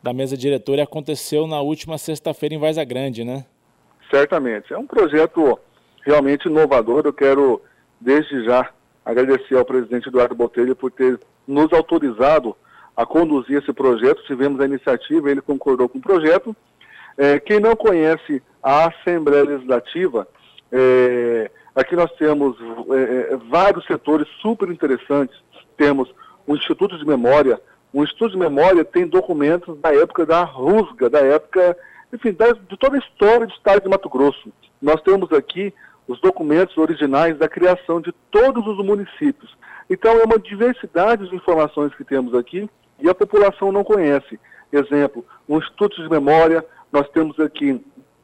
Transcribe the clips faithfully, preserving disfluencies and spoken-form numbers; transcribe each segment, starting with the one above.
da mesa diretora e aconteceu na última sexta-feira em Várzea Grande, né? Certamente. É um projeto realmente inovador. Eu quero, desde já, agradecer ao presidente Eduardo Botelho por ter nos autorizado a conduzir esse projeto. Tivemos a iniciativa, ele concordou com o projeto. É, quem não conhece a Assembleia Legislativa, é, aqui nós temos é, vários setores super interessantes. Temos o Instituto de Memória. O Instituto de Memória tem documentos da época da rusga, da época, enfim, da, de toda a história do estado de Mato Grosso. Nós temos aqui os documentos originais da criação de todos os municípios. Então é uma diversidade de informações que temos aqui e a população não conhece. Exemplo, o Instituto de Memória, nós temos aqui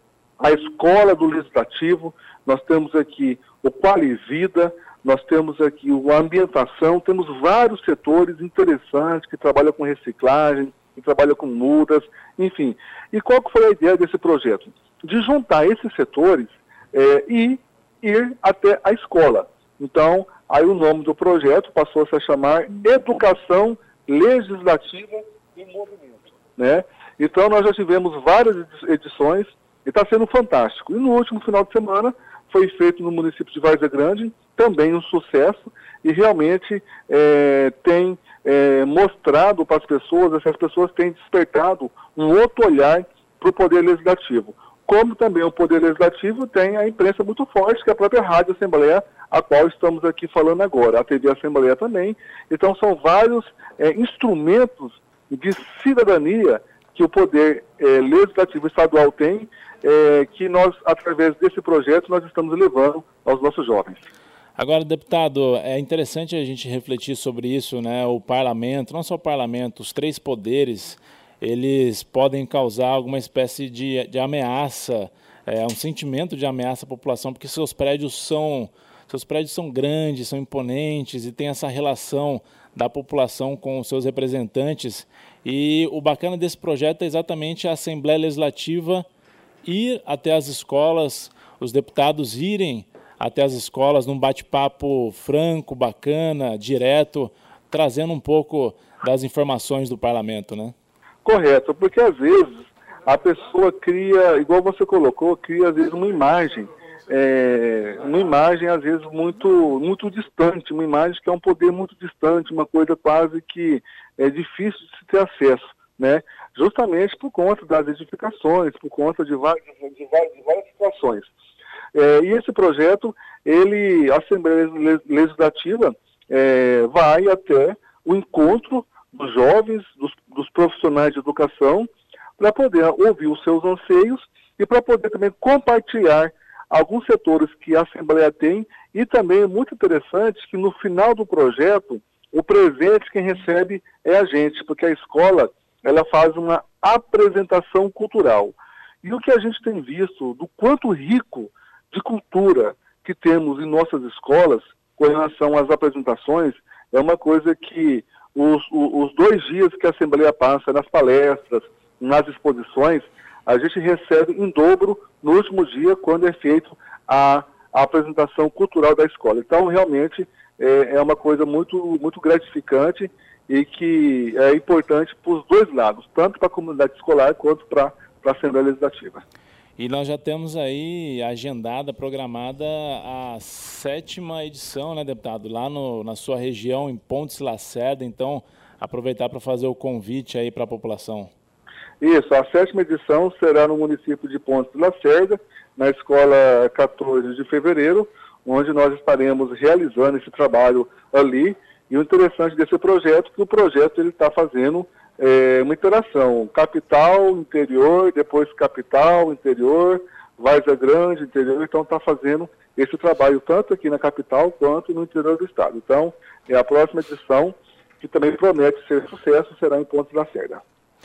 a Escola do Legislativo, nós temos aqui o Qualivida, nós temos aqui a ambientação, temos vários setores interessantes que trabalham com reciclagem, que trabalham com mudas, enfim. E qual que foi a ideia desse projeto? De juntar esses setores é, e ir até a escola. Então, aí o nome do projeto passou a se chamar Educação Legislativa em Movimento, né? Então, nós já tivemos várias edições e está sendo fantástico. E no último final de semana foi feito no município de Várzea Grande, também um sucesso, e realmente é, tem é, mostrado para as pessoas, essas pessoas têm despertado um outro olhar para o Poder Legislativo. Como também o Poder Legislativo tem a imprensa muito forte, que é a própria Rádio Assembleia, a qual estamos aqui falando agora, a T V Assembleia também. Então são vários é, instrumentos de cidadania que o Poder é, Legislativo Estadual tem, é, que nós, através desse projeto, nós estamos levando aos nossos jovens. Agora, deputado, é interessante a gente refletir sobre isso, né? O parlamento, não só o parlamento, os três poderes, eles podem causar alguma espécie de, de ameaça, é, um sentimento de ameaça à população, porque seus prédios são, seus prédios são grandes, são imponentes e tem essa relação da população com os seus representantes. E o bacana desse projeto é exatamente a Assembleia Legislativa ir até as escolas, os deputados irem até as escolas num bate-papo franco, bacana, direto, trazendo um pouco das informações do parlamento, né? Correto, porque às vezes a pessoa cria, igual você colocou, cria às vezes uma imagem, é, uma imagem às vezes muito, muito distante, uma imagem que é um poder muito distante, uma coisa quase que é difícil de se ter acesso, né? Justamente por conta das edificações, por conta de várias, de várias, de várias situações. É, e esse projeto, ele, a Assembleia Legislativa é, vai até o encontro dos jovens, dos, dos profissionais de educação, para poder ouvir os seus anseios e para poder também compartilhar alguns setores que a Assembleia tem, e também é muito interessante que no final do projeto, o presente quem recebe é a gente, porque a escola ela faz uma apresentação cultural. E o que a gente tem visto, do quanto rico de cultura que temos em nossas escolas, com relação às apresentações, é uma coisa que os, os dois dias que a Assembleia passa nas palestras, nas exposições, a gente recebe em dobro no último dia, quando é feito a, a apresentação cultural da escola. Então, realmente, é, é uma coisa muito, muito gratificante e que é importante para os dois lados, tanto para a comunidade escolar quanto para a Assembleia Legislativa. E nós já temos aí agendada, programada a sétima edição, né, deputado? Lá no, na sua região, em Pontes Lacerda, então aproveitar para fazer o convite aí para a população. Isso, a sétima edição será no município de Pontes Lacerda, na escola quatorze de fevereiro, onde nós estaremos realizando esse trabalho ali. E o interessante desse projeto é que o projeto ele está fazendo é, uma interação, capital, interior, depois capital, interior, Várzea Grande, interior, então está fazendo esse trabalho tanto aqui na capital quanto no interior do estado. Então, é a próxima edição, que também promete ser sucesso, será em Pontes Lacerda.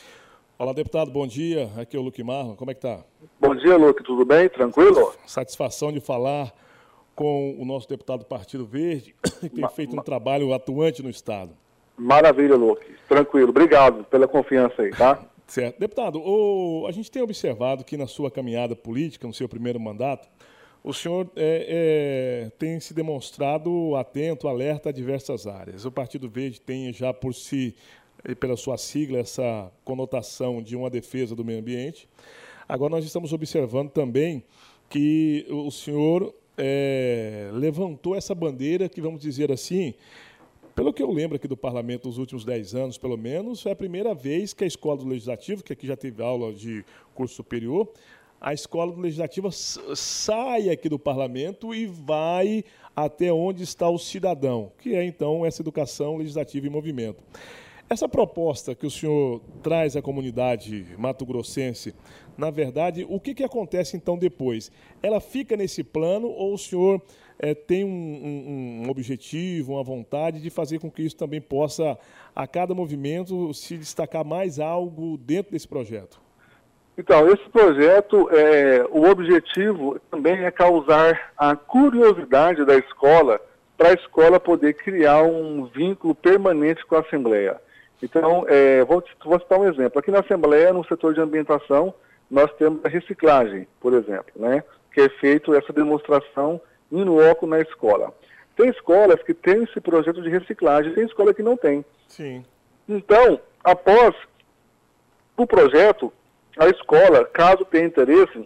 Olá, deputado, bom dia. Aqui é o Luque Marlon, como é que tá? Bom dia, Luque, tudo bem? Tranquilo? Satisfação de falar com o nosso deputado do Partido Verde, que tem feito um trabalho atuante no estado. Maravilha, Luque. Tranquilo. Obrigado pela confiança aí, tá? Certo. Deputado, o, a gente tem observado que na sua caminhada política, no seu primeiro mandato, o senhor é, é, tem se demonstrado atento, alerta a diversas áreas. O Partido Verde tem já por si e pela sua sigla, essa conotação de uma defesa do meio ambiente. Agora nós estamos observando também que o senhor é, levantou essa bandeira que, vamos dizer assim, pelo que eu lembro aqui do Parlamento nos últimos dez anos, pelo menos, é a primeira vez que a Escola do Legislativo, que aqui já teve aula de curso superior, a Escola do Legislativo sai aqui do Parlamento e vai até onde está o cidadão, que é, então, essa educação legislativa em movimento. Essa proposta que o senhor traz à comunidade mato-grossense, na verdade, o que, que acontece, então, depois? Ela fica nesse plano ou o senhor é, tem um, um, um objetivo, uma vontade de fazer com que isso também possa, a cada movimento, se destacar mais algo dentro desse projeto? Então, esse projeto, é, o objetivo também é causar a curiosidade da escola para a escola poder criar um vínculo permanente com a Assembleia. Então, é, vou, vou citar um exemplo. Aqui na Assembleia, no setor de ambientação, nós temos a reciclagem, por exemplo, né, que é feito essa demonstração in loco na escola. Tem escolas que têm esse projeto de reciclagem, tem escola que não tem. Sim. Então, após o projeto, a escola, caso tenha interesse,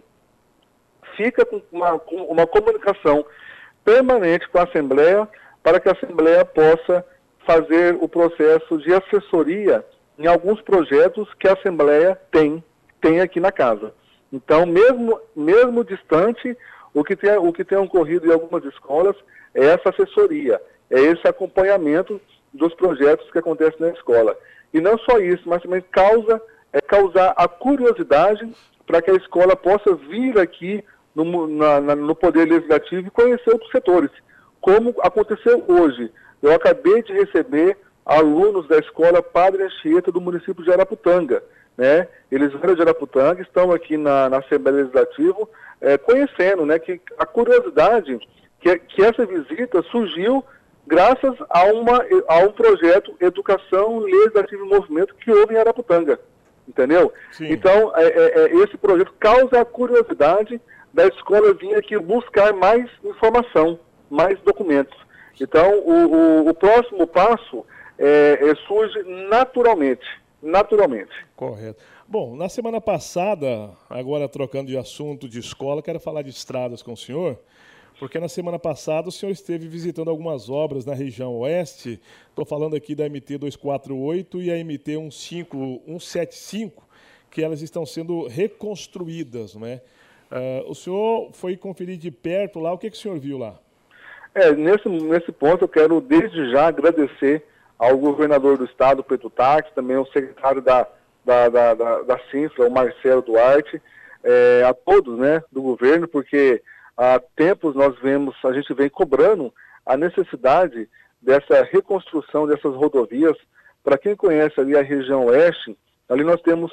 fica com uma, com uma comunicação permanente com a Assembleia para que a Assembleia possa fazer o processo de assessoria em alguns projetos que a Assembleia tem, tem aqui na casa. Então, mesmo, mesmo distante, o que, tem, o que tem ocorrido em algumas escolas é essa assessoria, é esse acompanhamento dos projetos que acontecem na escola. E não só isso, mas também causa, é causar a curiosidade para que a escola possa vir aqui no, na, na, no Poder Legislativo e conhecer outros setores, como aconteceu hoje. Eu acabei de receber alunos da escola Padre Anchieta do município de Araputanga, né? Eles vieram de Araputanga, estão aqui na, na Assembleia Legislativa, é, conhecendo, né, que a curiosidade, que, que essa visita surgiu graças a, uma, a um projeto Educação Legislativa em Movimento que houve em Araputanga, entendeu? Sim. Então, é, é, esse projeto causa a curiosidade da escola vir aqui buscar mais informação, mais documentos. Então, o, o, o próximo passo é, é, surge naturalmente, naturalmente. Correto. Bom, na semana passada, agora trocando de assunto de escola, quero falar de estradas com o senhor, porque na semana passada o senhor esteve visitando algumas obras na região oeste. Estou falando aqui da M T duzentos e quarenta e oito e a M T cento e setenta e cinco, que elas estão sendo reconstruídas, né? Uh, o senhor foi conferir de perto lá, o que, que o senhor viu lá? É, nesse, nesse ponto eu quero desde já agradecer ao governador do estado, Pedro Táxi, também ao secretário da, da, da, da, da Cinfra, o Marcelo Duarte, é, a todos, né, do governo, porque há tempos nós vemos, a gente vem cobrando a necessidade dessa reconstrução dessas rodovias. Para quem conhece ali a região oeste, ali nós temos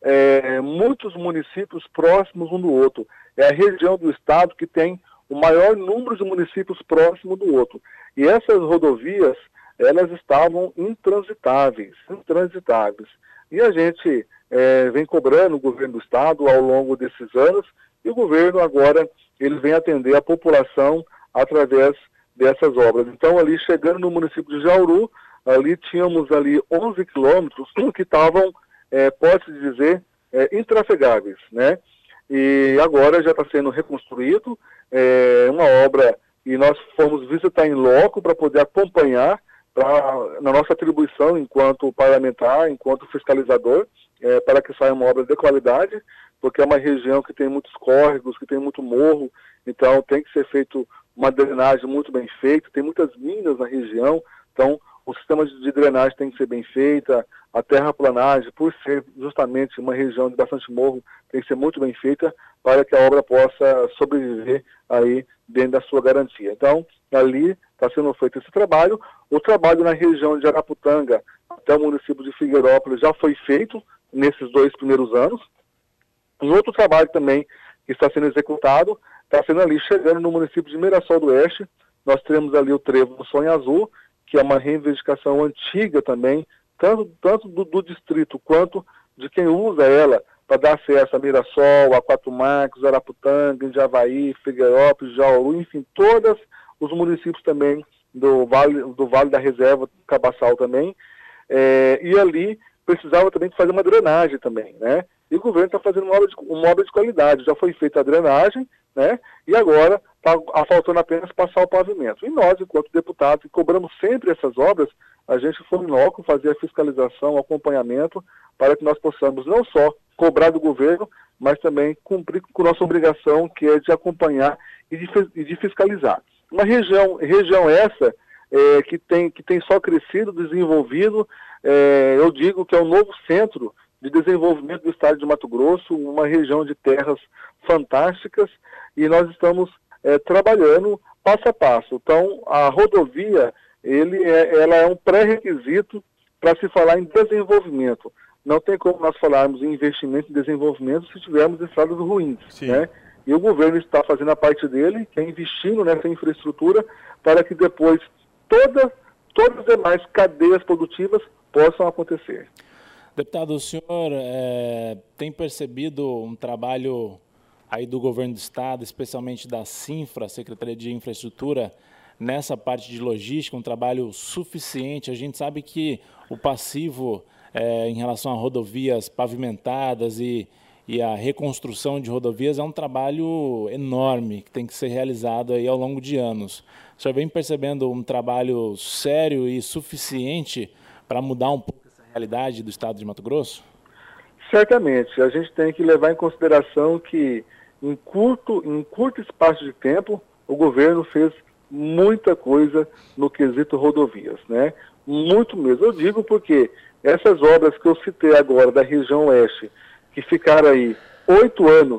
é, muitos municípios próximos um do outro. É a região do estado que tem o maior número de municípios próximos do outro. E essas rodovias, elas estavam intransitáveis, intransitáveis. E a gente é, vem cobrando o governo do estado ao longo desses anos, e o governo agora, ele vem atender a população através dessas obras. Então, ali chegando no município de Jauru, ali tínhamos ali onze quilômetros que estavam, é, pode-se dizer, é, intrafegáveis, né? E agora já está sendo reconstruído, é, uma obra, e nós fomos visitar em loco para poder acompanhar pra, na nossa atribuição enquanto parlamentar, enquanto fiscalizador, é, para que saia uma obra de qualidade, porque é uma região que tem muitos córregos, que tem muito morro, então tem que ser feito uma drenagem muito bem feita, tem muitas minas na região, então o sistema de drenagem tem que ser bem feita, a terraplanagem, por ser justamente uma região de bastante morro, tem que ser muito bem feita para que a obra possa sobreviver aí dentro da sua garantia. Então, ali está sendo feito esse trabalho. O trabalho na região de Araputanga até o município de Figueirópolis já foi feito nesses dois primeiros anos. Um outro trabalho também que está sendo executado, está sendo ali, chegando no município de Mirassol do Oeste. Nós temos ali o trevo do Sonho Azul, que é uma reivindicação antiga também, tanto, tanto do, do distrito quanto de quem usa ela para dar acesso a Mirassol, a Quatro Marcos, Araputanga, Javaí, Figueirópolis, Jauru, enfim, todos os municípios também do Vale, do Vale da Reserva, Cabaçal também. é, e ali precisava também de fazer uma drenagem também, né? E o governo está fazendo uma obra, de, uma obra de qualidade, já foi feita a drenagem, né? E agora está faltando apenas passar o pavimento. E nós, enquanto deputados, que cobramos sempre essas obras, a gente foi em loco fazer a fiscalização, o acompanhamento, para que nós possamos não só cobrar do governo, mas também cumprir com a nossa obrigação, que é de acompanhar e de, e de fiscalizar. Uma região, região essa é, que, tem, que tem só crescido, desenvolvido, é, eu digo que é um novo centro de desenvolvimento do estado de Mato Grosso, uma região de terras fantásticas, e nós estamos é, trabalhando passo a passo. Então, a rodovia, ele é, ela é um pré-requisito para se falar em desenvolvimento. Não tem como nós falarmos em investimento e desenvolvimento se tivermos estradas ruins, né? E o governo está fazendo a parte dele, que é investindo nessa infraestrutura para que depois toda, todas as demais cadeias produtivas possam acontecer. Deputado, o senhor é, tem percebido um trabalho aí do governo do estado, especialmente da Cinfra, Secretaria de Infraestrutura, nessa parte de logística, um trabalho suficiente? A gente sabe que o passivo é, em relação a rodovias pavimentadas e, e a reconstrução de rodovias é um trabalho enorme que tem que ser realizado aí ao longo de anos. O senhor vem percebendo um trabalho sério e suficiente para mudar um pouco essa realidade do estado de Mato Grosso? Certamente. A gente tem que levar em consideração que em curto, em curto espaço de tempo o governo fez muita coisa no quesito rodovias, né? Muito mesmo. Eu digo porque essas obras que eu citei agora da região oeste, que ficaram aí oito anos,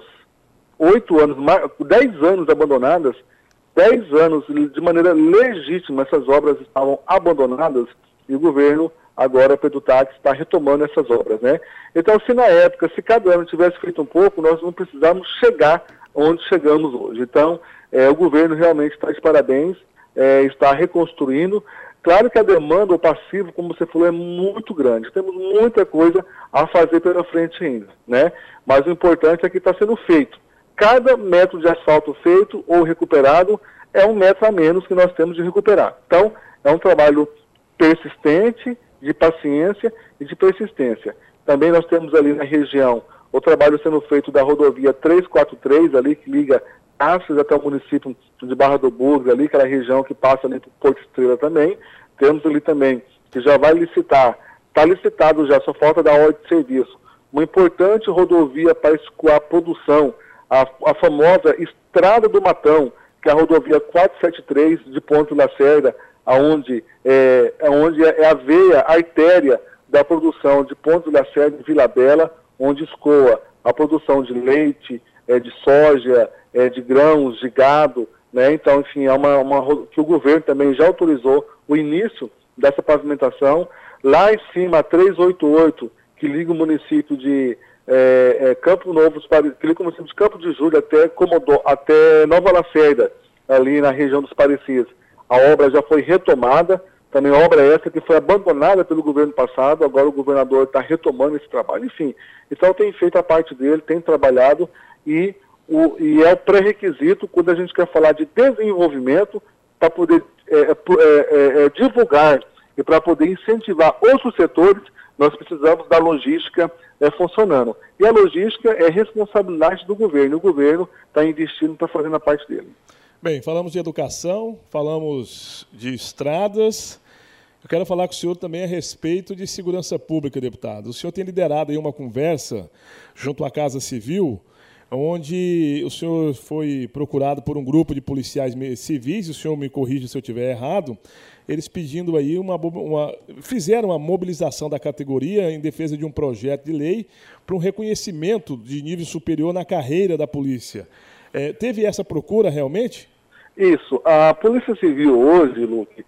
oito anos, dez anos abandonadas, dez anos de maneira legítima essas obras estavam abandonadas e o governo agora, Pedro Táxi, está retomando essas obras, né? Então, se na época, se cada ano tivesse feito um pouco, nós não precisávamos chegar onde chegamos hoje. Então, é, o governo realmente está de parabéns, é, está reconstruindo. Claro que a demanda, o passivo, como você falou, é muito grande. Temos muita coisa a fazer pela frente ainda, né? Mas o importante é que está sendo feito. Cada metro de asfalto feito ou recuperado é um metro a menos que nós temos de recuperar. Então, é um trabalho persistente, de paciência e de persistência. Também nós temos ali na região o trabalho sendo feito da rodovia trezentos e quarenta e três, ali que liga Astros até o município de Barra do Burgo, ali, aquela região que passa ali para Porto Estrela também. Temos ali também, que já vai licitar, está licitado já, só falta da ordem de serviço. Uma importante rodovia para escoar a produção, a, a famosa Estrada do Matão, que é a rodovia quatrocentos e setenta e três de Ponte Lacerda, aonde é, onde é a veia, a artéria da produção de Ponte Lacerda e Vila Bela, onde escoa a produção de leite, é, de soja, é, de grãos, de gado, né? Então, enfim, é uma, uma que o governo também já autorizou o início dessa pavimentação. Lá em cima, a trezentos e oitenta e oito, que liga o município de é, é, Campo Novo, que liga o município de Campo de Júlio até, Comodó, até Nova Lacerda, ali na região dos Parecidos. A obra já foi retomada, também obra essa que foi abandonada pelo governo passado, agora o governador está retomando esse trabalho, enfim. Então tem feito a parte dele, tem trabalhado e, o, e é o pré-requisito quando a gente quer falar de desenvolvimento para poder é, é, é, divulgar e para poder incentivar outros setores, nós precisamos da logística é, funcionando. E a logística é responsabilidade do governo, o governo está investindo, está fazendo a parte dele. Bem, falamos de educação, falamos de estradas. Eu quero falar com o senhor também a respeito de segurança pública, deputado. O senhor tem liderado aí uma conversa junto à Casa Civil, onde o senhor foi procurado por um grupo de policiais civis, o senhor me corrija se eu estiver errado, eles pedindo aí uma, uma... fizeram uma mobilização da categoria em defesa de um projeto de lei para um reconhecimento de nível superior na carreira da polícia. É, teve essa procura realmente? Isso. A Polícia Civil hoje, Luque,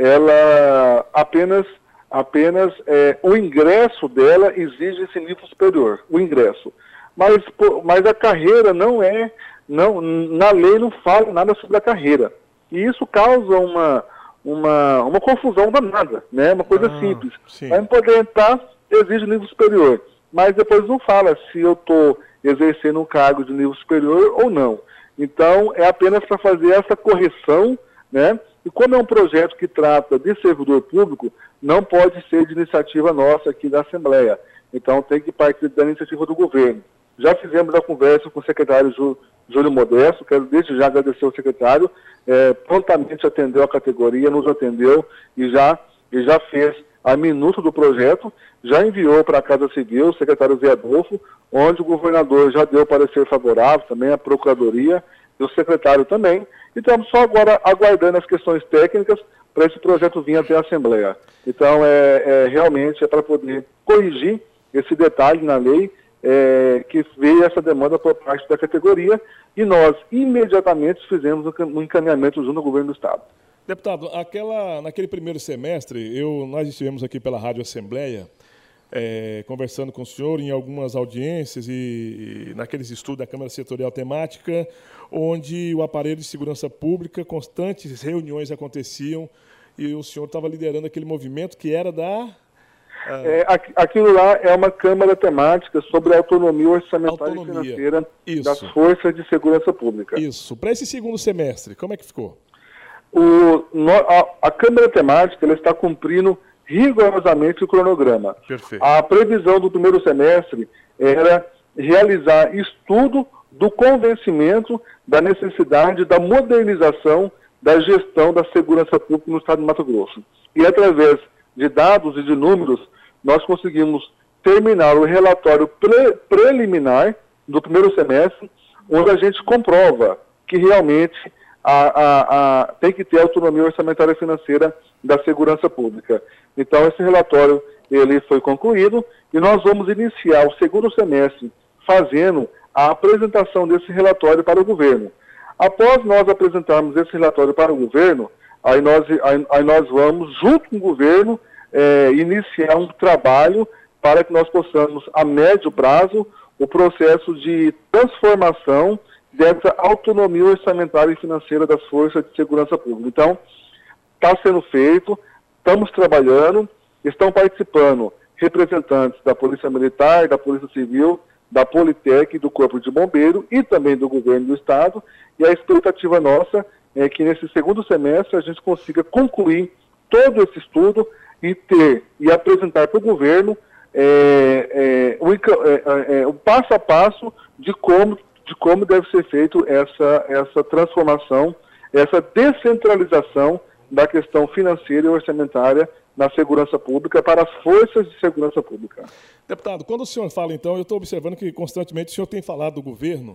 ela apenas, apenas é, o ingresso dela exige esse nível superior, o ingresso. Mas, mas a carreira não é, não, na lei não fala nada sobre a carreira. E isso causa uma, uma, uma confusão danada, né? Uma coisa ah, simples. Para poder entrar, exige nível superior. Mas depois não fala se eu estou exercendo um cargo de nível superior ou não. Então, é apenas para fazer essa correção, né, E como é um projeto que trata de servidor público, não pode ser de iniciativa nossa aqui da Assembleia. Então tem que partir da iniciativa do governo. Já fizemos a conversa com o secretário Jú, Júlio Modesto, quero desde já agradecer ao secretário, é, prontamente atendeu a categoria, nos atendeu e já, e já fez a minuta do projeto, já enviou para a Casa Civil, o secretário Zé Adolfo, onde o governador já deu parecer favorável, também a Procuradoria e o secretário também. E estamos só agora aguardando as questões técnicas para esse projeto vir até a Assembleia. Então, é, é realmente é para poder corrigir esse detalhe na lei, é, que veio essa demanda por parte da categoria, e nós imediatamente fizemos um encaminhamento junto ao governo do Estado. Deputado, aquela, naquele primeiro semestre, eu, nós estivemos aqui pela Rádio Assembleia, é, conversando com o senhor em algumas audiências e, e naqueles estudos da Câmara Setorial Temática, onde o aparelho de segurança pública, constantes reuniões aconteciam e o senhor estava liderando aquele movimento que era da... A... É, aquilo lá é uma Câmara Temática sobre a autonomia orçamentária autonomia. e financeira Isso. das forças de segurança pública. Isso. Para esse segundo semestre, como é que ficou? O, no, a, a Câmara Temática ela está cumprindo rigorosamente o cronograma. Perfeito. A previsão do primeiro semestre era realizar estudo do convencimento da necessidade da modernização da gestão da segurança pública no estado de Mato Grosso. E através de dados e de números, nós conseguimos terminar o relatório pre preliminar do primeiro semestre, onde a gente comprova que realmente A, a, a, tem que ter autonomia orçamentária e financeira da segurança pública. Então, esse relatório ele foi concluído e nós vamos iniciar o segundo semestre fazendo a apresentação desse relatório para o governo. Após nós apresentarmos esse relatório para o governo, aí nós, aí, aí nós vamos, junto com o governo, é, iniciar um trabalho para que nós possamos, a médio prazo, o processo de transformação dessa autonomia orçamentária e financeira das forças de segurança pública. Então, está sendo feito, estamos trabalhando, estão participando representantes da Polícia Militar, da Polícia Civil, da Politec, do Corpo de Bombeiro e também do Governo do Estado, e a expectativa nossa é que nesse segundo semestre a gente consiga concluir todo esse estudo e ter e apresentar para o governo é, é, o, é, é, o passo a passo de como de como deve ser feito essa, essa transformação, essa descentralização da questão financeira e orçamentária na segurança pública para as forças de segurança pública. Deputado, quando o senhor fala, então, eu estou observando que constantemente o senhor tem falado do governo.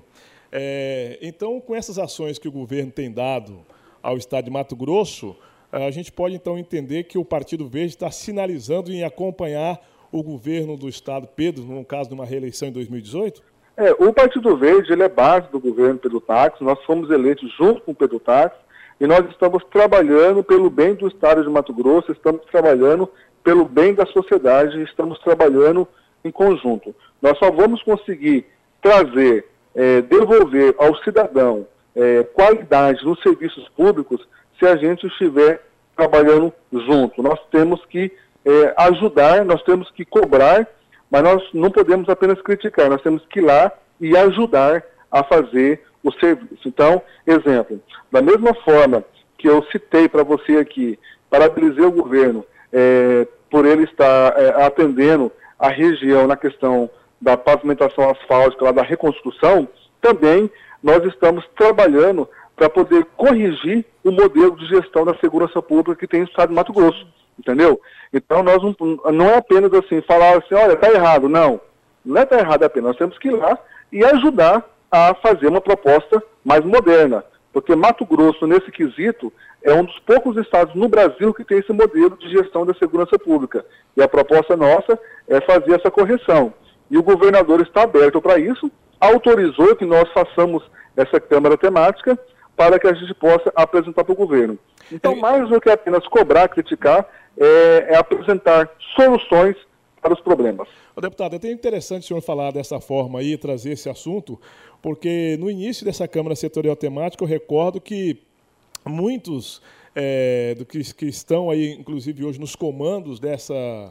É, então, com essas ações que o governo tem dado ao estado de Mato Grosso, a gente pode, então, entender que o Partido Verde está sinalizando em acompanhar o governo do estado, Pedro, no caso de uma reeleição em dois mil e dezoito? É, o Partido Verde ele é base do governo Pedro Táxi, nós fomos eleitos junto com o Pedro Táxi e nós estamos trabalhando pelo bem do estado de Mato Grosso, estamos trabalhando pelo bem da sociedade, estamos trabalhando em conjunto. Nós só vamos conseguir trazer, é, devolver ao cidadão é, qualidade nos serviços públicos se a gente estiver trabalhando junto. Nós temos que é, ajudar, nós temos que cobrar, mas nós não podemos apenas criticar, nós temos que ir lá e ajudar a fazer o serviço. Então, exemplo, da mesma forma que eu citei para você aqui, parabenizei o governo é, por ele estar é, atendendo a região na questão da pavimentação asfáltica, lá da reconstrução, também nós estamos trabalhando para poder corrigir o modelo de gestão da segurança pública que tem no estado de Mato Grosso. Entendeu? Então, nós não, não é apenas assim, falar assim, olha, está errado. Não, não é está errado apenas. Nós temos que ir lá e ajudar a fazer uma proposta mais moderna. Porque Mato Grosso, nesse quesito, é um dos poucos estados no Brasil que tem esse modelo de gestão da segurança pública. E a proposta nossa é fazer essa correção. E o governador está aberto para isso, autorizou que nós façamos essa Câmara Temática para que a gente possa apresentar para o governo. Então, mais do que apenas cobrar, criticar, é, é apresentar soluções para os problemas. Ô, deputado, é até interessante o senhor falar dessa forma aí, trazer esse assunto, porque no início dessa Câmara Setorial Temática eu recordo que muitos é, do que, que estão aí, inclusive hoje, nos comandos dessa,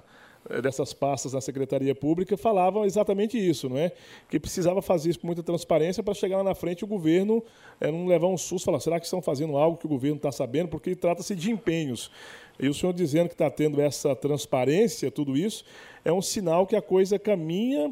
dessas pastas na Secretaria Pública falavam exatamente isso, não é? Que precisava fazer isso com muita transparência para chegar lá na frente e o governo é, não levar um susto e falar, será que estão fazendo algo que o governo está sabendo? Porque trata-se de empenhos. E o senhor dizendo que está tendo essa transparência, tudo isso, é um sinal que a coisa caminha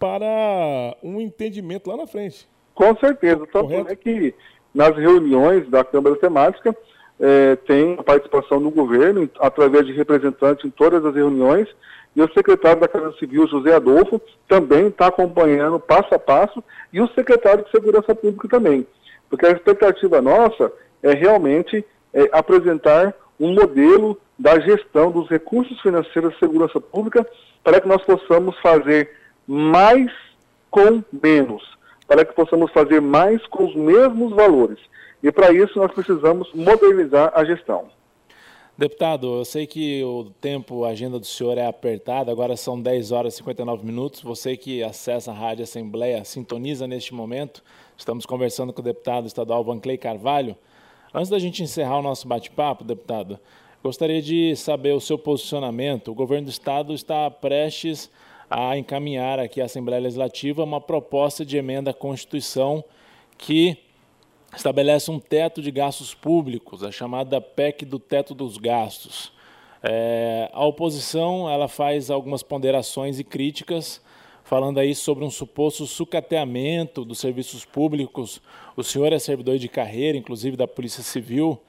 para um entendimento lá na frente. Com certeza. Tanto é que nas reuniões da Câmara Temática é, tem a participação do governo, através de representantes em todas as reuniões, e o secretário da Casa Civil, José Adolfo, também está acompanhando passo a passo, e o secretário de Segurança Pública também. Porque a expectativa nossa é realmente é, apresentar um modelo da gestão dos recursos financeiros de segurança pública para que nós possamos fazer mais com menos, para que possamos fazer mais com os mesmos valores. E para isso nós precisamos modernizar a gestão. Deputado, eu sei que o tempo, a agenda do senhor é apertada, agora são dez horas e cinquenta e nove minutos. Você que acessa a Rádio Assembleia, sintoniza neste momento. Estamos conversando com o deputado estadual Vanclay Carvalho. Antes da gente encerrar o nosso bate-papo, deputado, gostaria de saber o seu posicionamento. O governo do estado está prestes a encaminhar aqui à Assembleia Legislativa uma proposta de emenda à Constituição que estabelece um teto de gastos públicos, a chamada P E C do teto dos gastos. É, a oposição ela faz algumas ponderações e críticas, falando aí sobre um suposto sucateamento dos serviços públicos. O senhor é servidor de carreira, inclusive da Polícia Civil.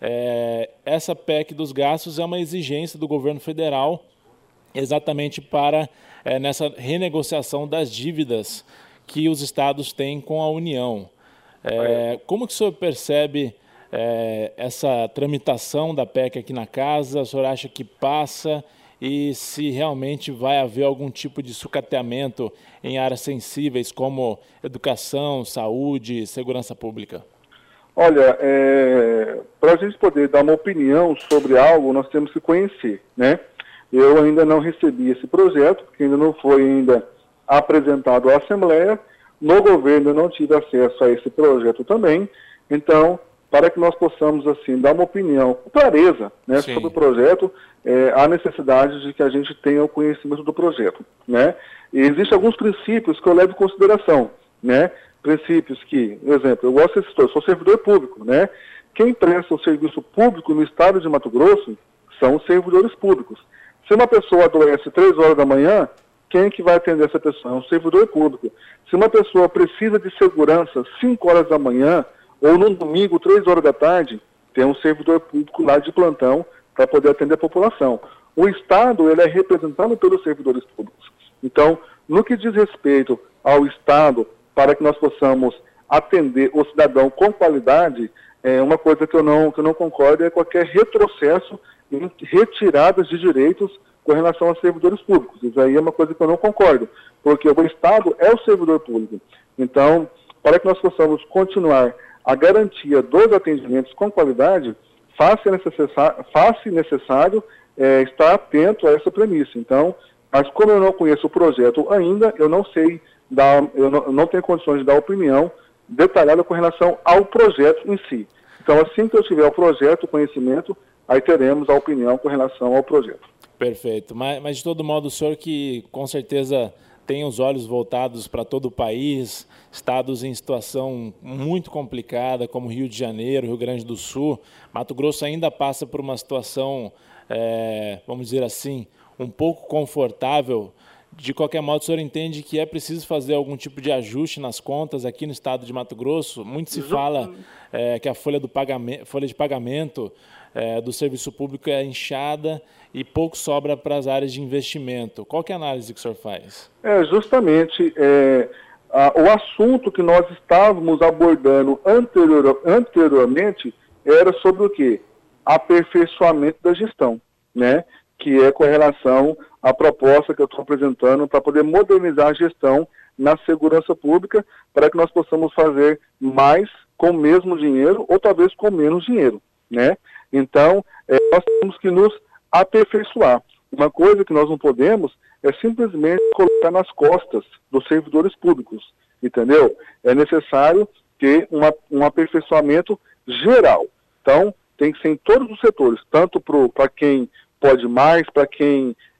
É, essa P E C dos gastos é uma exigência do governo federal exatamente para é, nessa renegociação das dívidas que os estados têm com a União. É, como que o senhor percebe é, essa tramitação da P E C aqui na casa? O senhor acha que passa? E se realmente vai haver algum tipo de sucateamento em áreas sensíveis como educação, saúde, segurança pública? Olha, é, para a gente poder dar uma opinião sobre algo, nós temos que conhecer, né? Eu ainda não recebi esse projeto, porque ainda não foi ainda apresentado à Assembleia. No governo eu não tive acesso a esse projeto também. Então, para que nós possamos, assim, dar uma opinião com clareza, né, sobre o projeto, é, há necessidade de que a gente tenha o conhecimento do projeto, né? E existem alguns princípios que eu levo em consideração, né? Princípios que, por exemplo, eu gosto desse, eu sou servidor público, né? Quem presta o serviço público no estado de Mato Grosso são os servidores públicos. Se uma pessoa adoece três horas da manhã, quem é que vai atender essa pessoa? É um servidor público. Se uma pessoa precisa de segurança cinco horas da manhã, ou no domingo, três horas da tarde, tem um servidor público lá de plantão para poder atender a população. O Estado, ele é representado pelos servidores públicos. Então, no que diz respeito ao Estado, para que nós possamos atender o cidadão com qualidade, é uma coisa que eu não, que eu não concordo é qualquer retrocesso em retiradas de direitos com relação aos servidores públicos. Isso aí é uma coisa que eu não concordo, porque o Estado é o servidor público. Então, para que nós possamos continuar a garantia dos atendimentos com qualidade, faz-se necessário, faz necessário é, estar atento a essa premissa. Então, mas como eu não conheço o projeto ainda, eu não sei, dar, eu não, eu não tenho condições de dar opinião detalhada com relação ao projeto em si. Então, assim que eu tiver o projeto, o conhecimento, aí teremos a opinião com relação ao projeto. Perfeito. Mas, mas de todo modo, o senhor que com certeza tem os olhos voltados para todo o país, estados em situação muito complicada, como Rio de Janeiro, Rio Grande do Sul, Mato Grosso ainda passa por uma situação, é, vamos dizer assim, um pouco confortável. De qualquer modo, o senhor entende que é preciso fazer algum tipo de ajuste nas contas aqui no estado de Mato Grosso? Muito se fala é, que a folha, do pagamento, folha de pagamento é, do serviço público é inchada e pouco sobra para as áreas de investimento. Qual que é a análise que o senhor faz? É, justamente, é, a, o assunto que nós estávamos abordando anterior, anteriormente era sobre o quê? Aperfeiçoamento da gestão, né? Que é com relação à proposta que eu estou apresentando para poder modernizar a gestão na segurança pública, para que nós possamos fazer mais com o mesmo dinheiro ou talvez com menos dinheiro, né? Então, é, nós temos que nos aperfeiçoar. Uma coisa que nós não podemos é simplesmente colocar nas costas dos servidores públicos, entendeu? É necessário ter uma, um aperfeiçoamento geral. Então, tem que ser em todos os setores, tanto para quem pode mais, para quem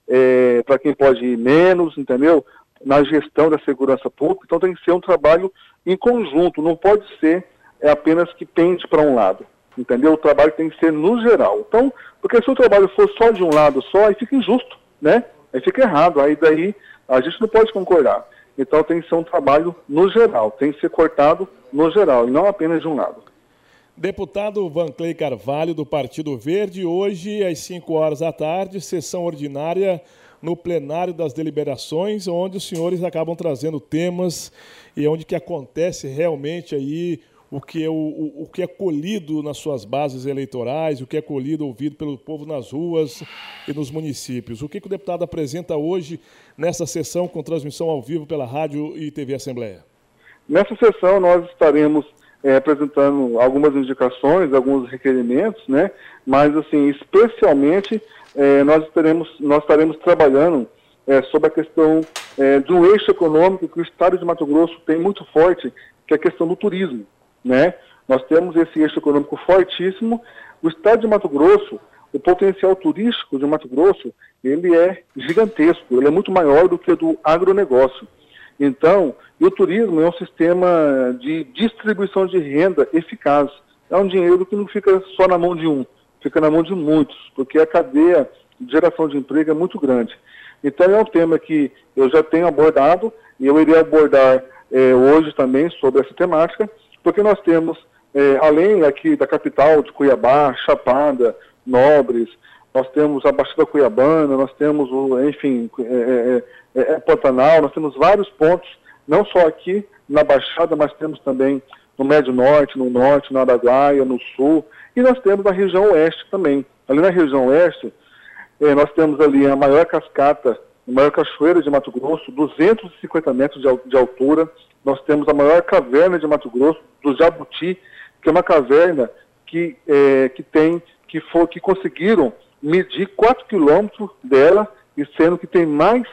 é, para quem pode ir menos, entendeu? Na gestão da segurança pública. Então tem que ser um trabalho em conjunto, não pode ser é, apenas que pende para um lado, entendeu? O trabalho tem que ser no geral. Então, porque se o trabalho for só de um lado só, aí fica injusto, né? Aí fica errado, aí daí a gente não pode concordar. Então tem que ser um trabalho no geral, tem que ser cortado no geral, e não apenas de um lado. Deputado Vanclay Carvalho, do Partido Verde, hoje às cinco horas da tarde, sessão ordinária no plenário das deliberações, onde os senhores acabam trazendo temas e onde que acontece realmente aí o que é, o, o, o que é colhido nas suas bases eleitorais, o que é colhido, ouvido pelo povo nas ruas e nos municípios. O que, que o deputado apresenta hoje nessa sessão com transmissão ao vivo pela Rádio e T V Assembleia? Nessa sessão nós estaremos é, apresentando algumas indicações, alguns requerimentos, né? Mas, assim, especialmente é, nós, teremos, nós estaremos trabalhando é, sobre a questão é, de um eixo econômico que o Estado de Mato Grosso tem muito forte, que é a questão do turismo, né? Nós temos esse eixo econômico fortíssimo. O Estado de Mato Grosso, o potencial turístico de Mato Grosso, ele é gigantesco, ele é muito maior do que o do agronegócio. Então, e o turismo é um sistema de distribuição de renda eficaz. É um dinheiro que não fica só na mão de um, fica na mão de muitos, porque a cadeia de geração de emprego é muito grande. Então, é um tema que eu já tenho abordado, e eu irei abordar eh, hoje também sobre essa temática, porque nós temos, eh, além aqui da capital de Cuiabá, Chapada, Nobres, nós temos a Baixada Cuiabana, nós temos, o, enfim, é, é, é, Pantanal, nós temos vários pontos, não só aqui na Baixada, mas temos também no Médio Norte, no Norte, na Araguaia, no Sul, e nós temos na região Oeste também. Ali na região Oeste, é, nós temos ali a maior cascata, a maior cachoeira de Mato Grosso, duzentos e cinquenta metros de, de altura. Nós temos a maior caverna de Mato Grosso, do Jabuti, que é uma caverna que, é, que tem, que, for, que conseguiram medir quatro quilômetros dela, e sendo que tem mais,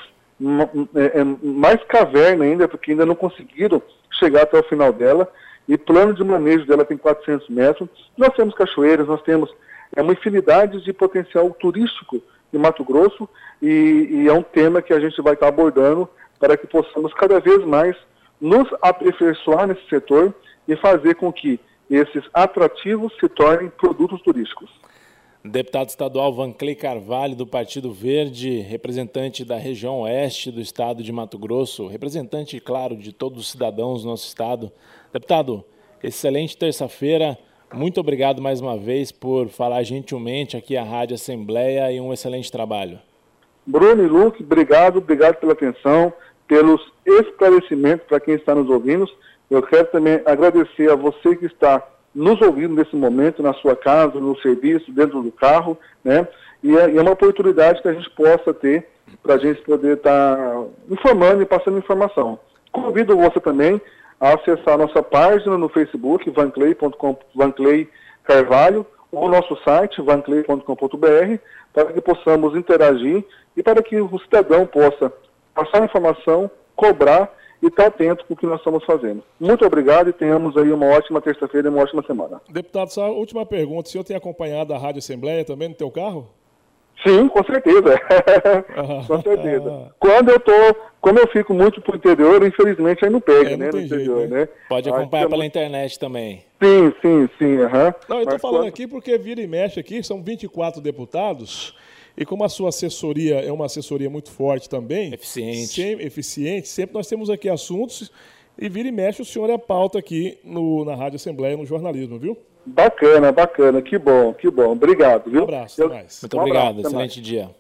é, mais caverna ainda, porque ainda não conseguiram chegar até o final dela, e plano de manejo dela tem quatrocentos metros. Nós temos cachoeiras, nós temos é, uma infinidade de potencial turístico de Mato Grosso, e, e é um tema que a gente vai estar abordando para que possamos cada vez mais nos aperfeiçoar nesse setor e fazer com que esses atrativos se tornem produtos turísticos. Deputado estadual Vanclay Carvalho, do Partido Verde, representante da região oeste do estado de Mato Grosso, representante, claro, de todos os cidadãos do nosso estado. Deputado, excelente terça-feira. Muito obrigado mais uma vez por falar gentilmente aqui à Rádio Assembleia e um excelente trabalho. Bruno e Luque, obrigado, obrigado pela atenção, pelos esclarecimentos para quem está nos ouvindo. Eu quero também agradecer a você que está nos ouvindo nesse momento, na sua casa, no serviço, dentro do carro, né? E é, é uma oportunidade que a gente possa ter para a gente poder estar tá informando e passando informação. Convido você também a acessar a nossa página no Facebook, vanclay ponto com, Vanclay Carvalho, ou o nosso site, vanclay ponto com ponto br, para que possamos interagir e para que o cidadão possa passar informação, cobrar e estar atento com o que nós estamos fazendo. Muito obrigado e tenhamos aí uma ótima terça-feira e uma ótima semana. Deputado, só a última pergunta. O senhor tem acompanhado a Rádio Assembleia também no teu carro? Sim, com certeza. Com certeza. Quando eu tô, como eu fico muito pro interior, infelizmente aí não pega, é, não né? No interior, jeito, né? né? Pode acompanhar ah, pela muito... internet também. Sim, sim, sim. Uhum. Não, eu estou falando quando... aqui porque vira e mexe aqui, são vinte e quatro deputados. E como a sua assessoria é uma assessoria muito forte também, eficiente, sempre, eficiente, sempre nós temos aqui assuntos e vira e mexe o senhor é a pauta aqui no, na Rádio Assembleia, no jornalismo, viu? Bacana, bacana, que bom, que bom. Obrigado, viu? Um abraço, Eu... até mais. Muito um obrigado, abraço, excelente dia.